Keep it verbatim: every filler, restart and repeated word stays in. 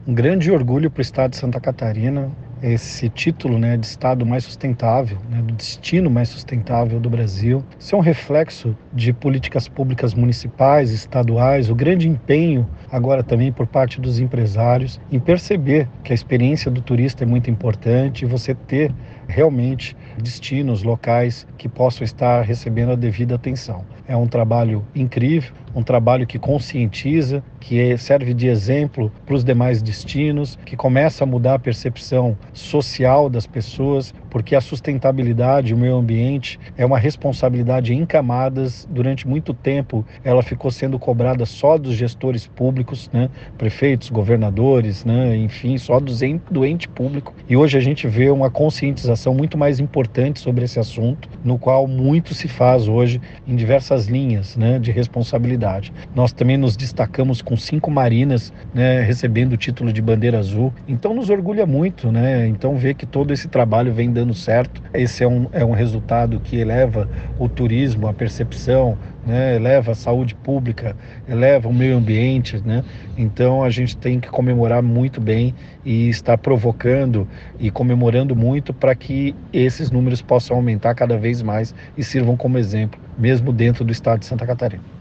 Um grande orgulho para o estado de Santa Catarina, esse título, né, de estado mais sustentável, né, do destino mais sustentável do Brasil. Isso é um reflexo de políticas públicas municipais, estaduais, o grande empenho agora também por parte dos empresários em perceber que a experiência do turista é muito importante e você ter realmente destinos locais que possam estar recebendo a devida atenção. É um trabalho incrível, um trabalho que conscientiza, que serve de exemplo para os demais destinos, que começa a mudar a percepção social das pessoas, porque a sustentabilidade, o meio ambiente, é uma responsabilidade em camadas. Durante muito tempo, ela ficou sendo cobrada só dos gestores públicos, né? Prefeitos, governadores, né? Enfim, só dos ente, do ente público. E hoje a gente vê uma conscientização muito mais importante sobre esse assunto, no qual muito se faz hoje em diversas linhas, né, de responsabilidade. Nós também nos destacamos com cinco marinas, né, recebendo o título de bandeira azul. Então nos orgulha muito, né? Então ver que todo esse trabalho vem dando certo. Esse é um, é um resultado que eleva o turismo, a percepção, né, eleva a saúde pública, eleva o meio ambiente, né? Então a gente tem que comemorar muito bem e estar provocando e comemorando muito para que esses números possam aumentar cada vez mais e sirvam como exemplo, mesmo dentro do estado de Santa Catarina.